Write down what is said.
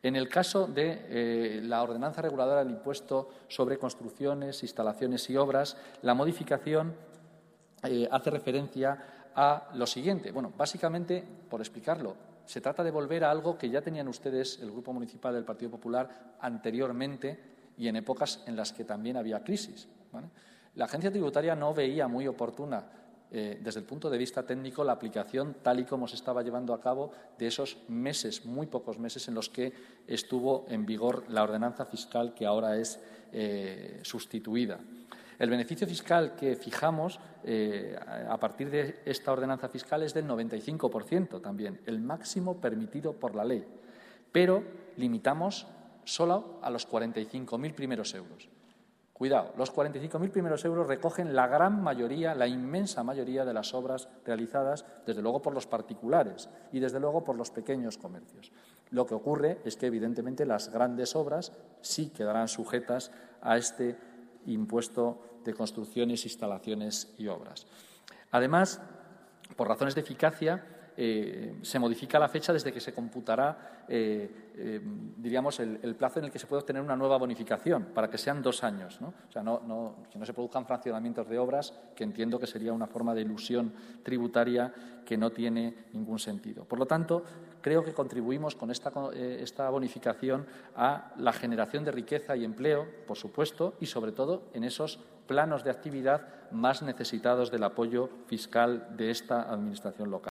En el caso de la ordenanza reguladora del impuesto sobre construcciones, instalaciones y obras, la modificación hace referencia a lo siguiente. Bueno, básicamente, por explicarlo, se trata de volver a algo que ya tenían ustedes, el Grupo Municipal del Partido Popular, anteriormente y en épocas en las que también había crisis, ¿vale? La agencia tributaria no veía muy oportuna, desde el punto de vista técnico, la aplicación tal y como se estaba llevando a cabo de esos meses, muy pocos meses, en los que estuvo en vigor la ordenanza fiscal que ahora es sustituida. El beneficio fiscal que fijamos a partir de esta ordenanza fiscal es del 95% también, el máximo permitido por la ley, pero limitamos solo a los 45.000 primeros euros. Cuidado, los 45.000 primeros euros recogen la gran mayoría, la inmensa mayoría de las obras realizadas, desde luego por los particulares y desde luego por los pequeños comercios. Lo que ocurre es que, evidentemente, las grandes obras sí quedarán sujetas a este impuesto de construcciones, instalaciones y obras. Además, por razones de eficacia, se modifica la fecha desde que se computará, diríamos, el plazo en el que se puede obtener una nueva bonificación, para que sean 2 años, ¿no? O sea, que no se produzcan fraccionamientos de obras, que entiendo que sería una forma de ilusión tributaria que no tiene ningún sentido. Por lo tanto, creo que contribuimos con esta bonificación a la generación de riqueza y empleo, por supuesto, y sobre todo en esos planos de actividad más necesitados del apoyo fiscal de esta Administración local.